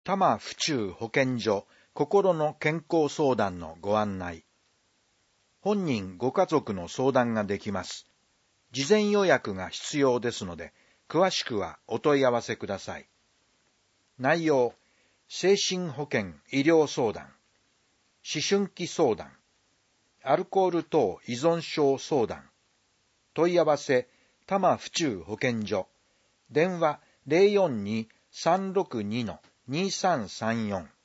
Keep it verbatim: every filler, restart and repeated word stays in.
多摩府中保健所心の健康相談のご案内。本人ご家族の相談ができます。事前予約が必要ですので、詳しくはお問い合わせください。内容、精神保健医療相談、思春期相談、アルコール等依存症相談、問い合わせ、多摩府中保健所、電話 ゼロよんに さんろくに にさんさんよん